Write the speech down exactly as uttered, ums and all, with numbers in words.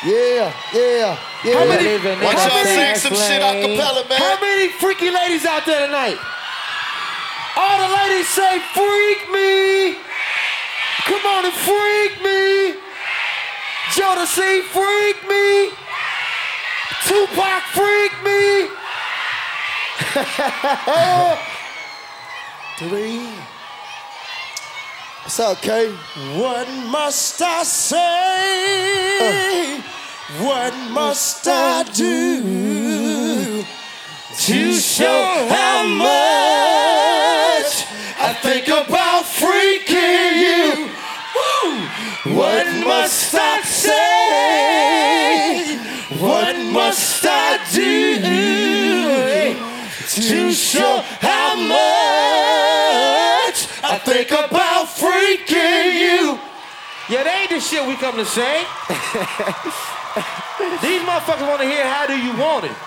Yeah, yeah, yeah. How many, Watch y'all sing some shit a cappella, man. How many freaky ladies out there tonight? All the ladies say, freak me. Come on and freak me. Jodeci, freak me. Tupac, freak me. Three. It's okay. What must I say? Uh. What must I do to show how much I think about freaking you? Woo! What must I say? What must I do to show how much I think about freaking you? Yeah, that ain't the shit we come to sing. These motherfuckers want to hear how do you want it.